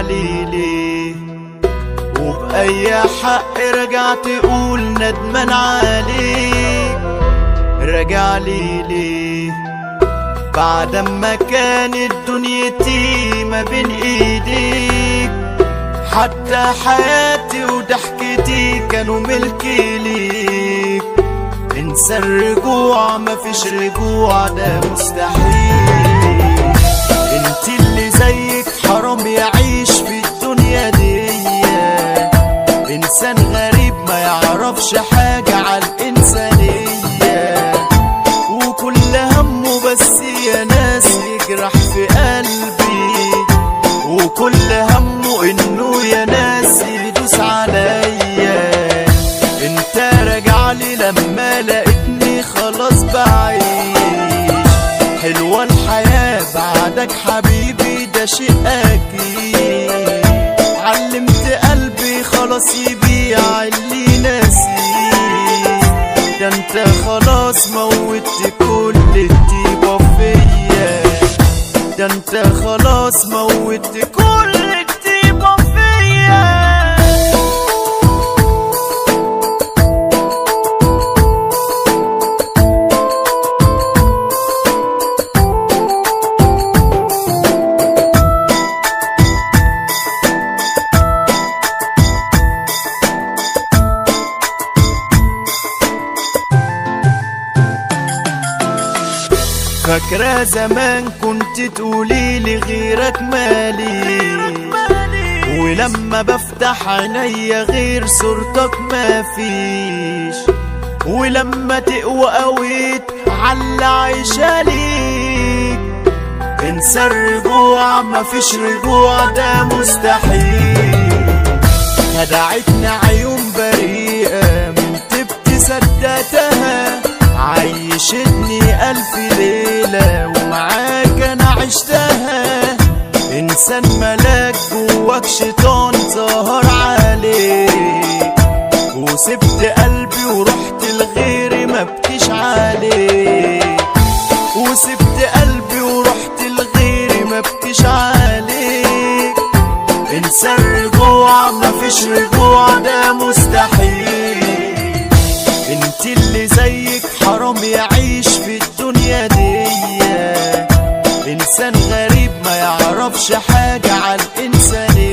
راجعلي ليه؟ وبأي حق رجعت تقول ندمان عليك؟ راجعلي ليه بعد ما كانت دنيتي ما بين ايديك؟ حتى حياتي وضحكتي كانوا ملكي ليك. انسى الرجوع، مفيش رجوع، ده مستحيل. انت اللي زيك حرام يعيش في الدنيا دي. انسان غريب ما يعرفش حاجة عالإنسانية، وكل همه بس يا ناس يجرح في قلبي، وكل همه انه يا ناس يدوس عليا. انت راجعلي لما لقيتني خلاص بعيش. حلوة الحياة بعدك حبيبي، ده شيء اكيد. علمت قلبي خلاص يبيع اللي ناسيه. ده انت خلاص موتت كل الطيبة فيا. ده انت خلاص موتت كل الطيبة فيا. فاكرة زمان كنت تقوليلي غيرك مالي، ولما بفتح عينيا غير صورتك مفيش. ولما تقوى قويت عاللي عايشة ليك. انسى الرجوع، مفيش رجوع، ده مستحيل. خدعتني عيون بريئة من تبت صدقتها. عيشتني ألف ليلة ومعاك أنا عشتها. إنسان ملاك جواك شيطان ظهر عليك، وسبت قلبي ورحت لغيري مبكيش عليك. وسبت قلبي ورحت لغيري مبكيش عليك. انسى الرجوع، مفيش رجوع، ده مستحيل. انت اللي زيك حرام يعيش في الدنيا دي. انسان غريب ما يعرفش حاجة عالإنسانية.